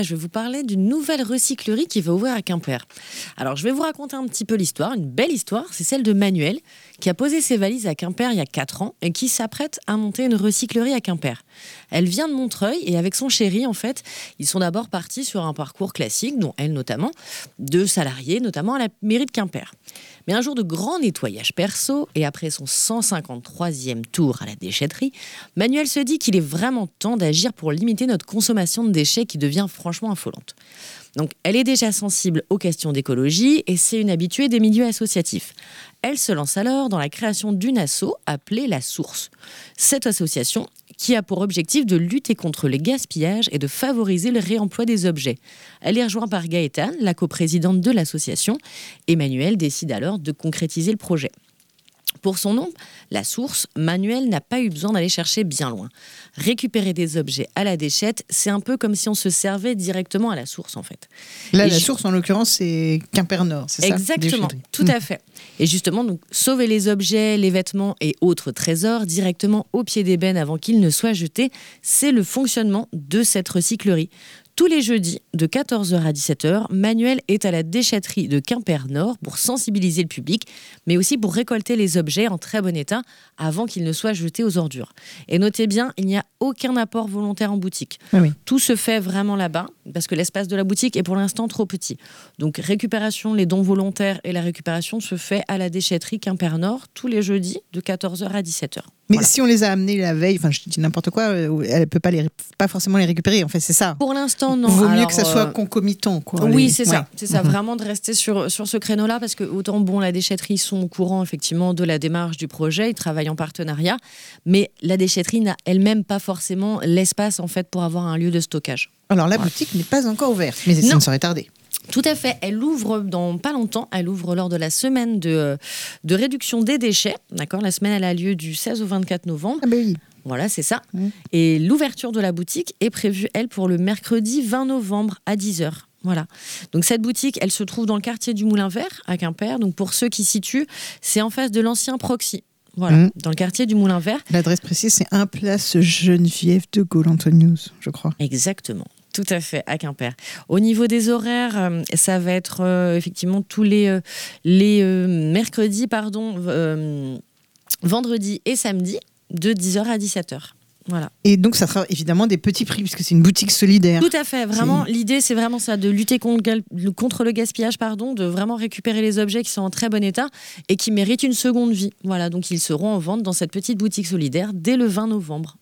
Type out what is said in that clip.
Je vais vous parler d'une nouvelle recyclerie qui va ouvrir à Quimper. Alors, je vais vous raconter un petit peu l'histoire, une belle histoire. C'est celle de Manuel, qui a posé ses valises à Quimper il y a 4 ans et qui s'apprête à monter une recyclerie à Quimper. Elle vient de Montreuil et avec son chéri, en fait, ils sont d'abord partis sur un parcours classique, dont elle notamment, de salariés, notamment à la mairie de Quimper. Mais un jour de grand nettoyage perso et après son 153e tour à la déchetterie, Manuel se dit qu'il est vraiment temps d'agir pour limiter notre consommation de déchets qui devient franchement affolante. Donc, elle est déjà sensible aux questions d'écologie et c'est une habituée des milieux associatifs. Elle se lance alors dans la création d'une asso appelée La Source. Cette association qui a pour objectif de lutter contre les gaspillages et de favoriser le réemploi des objets. Elle est rejointe par Gaëtane, la coprésidente de l'association. Emmanuel décide alors de concrétiser le projet. Pour son nom, La Source, Manuel n'a pas eu besoin d'aller chercher bien loin. Récupérer des objets à la déchette, c'est un peu comme si on se servait directement à la source, en fait. Là, la source, en l'occurrence, c'est Quimper-Nord, c'est ça? Exactement, tout à fait. Et justement, donc, sauver les objets, les vêtements et autres trésors directement au pied d'ébène avant qu'ils ne soient jetés, c'est le fonctionnement de cette recyclerie. Tous les jeudis, de 14h à 17h, Manuel est à la déchetterie de Quimper-Nord pour sensibiliser le public, mais aussi pour récolter les objets en très bon état avant qu'ils ne soient jetés aux ordures. Et notez bien, il n'y a aucun apport volontaire en boutique. Oui. Tout se fait vraiment là-bas, parce que l'espace de la boutique est pour l'instant trop petit. Donc récupération, les dons volontaires et la récupération se fait à la déchetterie Quimper-Nord tous les jeudis, de 14h à 17h. Mais Voilà. si on les a amenés la veille, enfin je dis n'importe quoi, elle ne peut pas forcément les récupérer, en fait, c'est ça. Pour l'instant, non. Vaut mieux Alors, que ça soit concomitant, quoi. Oui, c'est ça. Ouais. C'est ça, vraiment de rester sur ce créneau-là, parce que autant, la déchetterie sont au courant, effectivement, de la démarche du projet, ils travaillent en partenariat, mais la déchetterie n'a elle-même pas forcément l'espace, en fait, pour avoir un lieu de stockage. Alors la boutique n'est pas encore ouverte, mais ça Non. ne saurait tarder. Tout à fait. Elle ouvre dans pas longtemps. Elle ouvre lors de la semaine de réduction des déchets. D'accord. La semaine, elle a lieu du 16 au 24 novembre. Ah ben oui. Voilà, c'est ça. Et l'ouverture de la boutique est prévue, elle, pour le mercredi 20 novembre à 10h. Voilà. Donc cette boutique, elle se trouve dans le quartier du Moulin Vert, à Quimper. Donc pour ceux qui situent, c'est en face de l'ancien Proxy. Voilà, dans le quartier du Moulin Vert. L'adresse précise, c'est 1 place Geneviève de Gaulle-Antonius, je crois. Exactement. Tout à fait, à Quimper. Au niveau des horaires, ça va être effectivement tous les mercredis, vendredis et samedis, de 10h à 17h. Voilà. Et donc, ça sera évidemment des petits prix, puisque c'est une boutique solidaire. Tout à fait. Vraiment, l'idée, c'est vraiment ça, de lutter contre le gaspillage, de vraiment récupérer les objets qui sont en très bon état et qui méritent une seconde vie. Voilà, donc ils seront en vente dans cette petite boutique solidaire dès le 20 novembre.